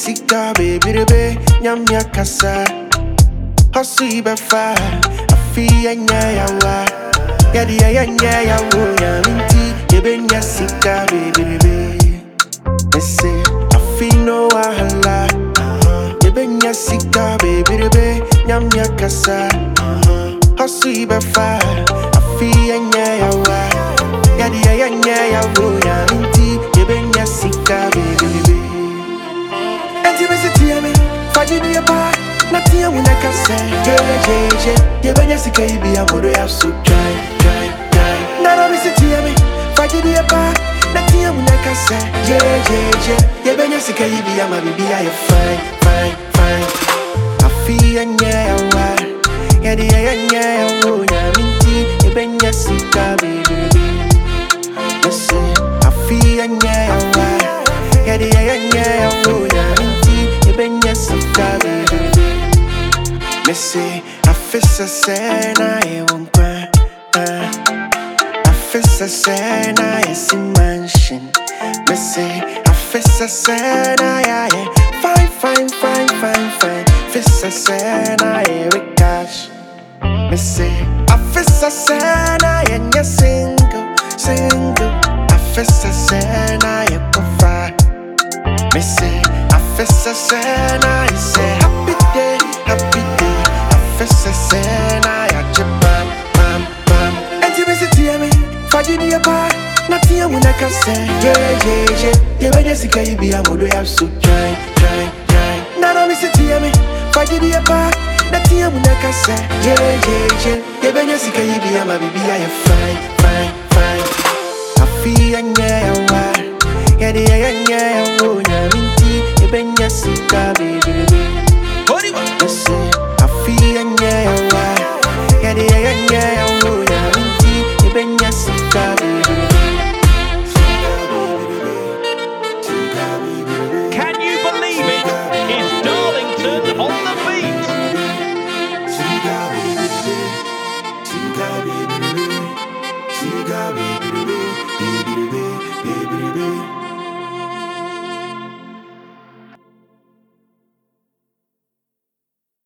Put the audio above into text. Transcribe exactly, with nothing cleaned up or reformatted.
sika baby be nyam ya kasa hustle be fa afi enya ya wa ya di ya nya ya wo ya minti ye be nya sika baby be me say afi no wahala ye be nya sika baby be nyam ya kasa hustle be fa afi enya ya wa ya di ya nya ya wo ya minti ye be nya sika baby be enti me say me faji ni ba nothing when I can say, yeah, yeah, yeah. You been sika ibi amodo ya so dry, dry, dry. Na na me sit here me, fight it here back. Nothing when I can say, yeah, yeah, yeah. You been sika ibi ama bibi ya fine, fine, fine. I feel anya ya wa, ya di ya anya ya wo ya minti. You been sika baby, you say. I feel anya ya wa, ya di ya anya ya wo ya minti. You been sika baby. Me say, I feel so sad, I won't cry. I feel so sad, I see mansion. Me say, I feel so sad, I am fine, fine, fine, fine, fine. Feel so sad, I am cash. Me say, I feel so sad, I am single, single. I feel so sad, I am fine. Me say, I feel so sad, I say happy day, happy day. Fessa sena ya jabam, bam, bam. Enti me sit here me, faji ni ba. Nothing when I can say, yeah, yeah, yeah. You been sika ibi amodo ya so dry, dry, dry. Na na me sit here me, faji ni ba. Nothing when I can say, yeah, yeah, yeah. You been sika ibi ama bibi ya fine.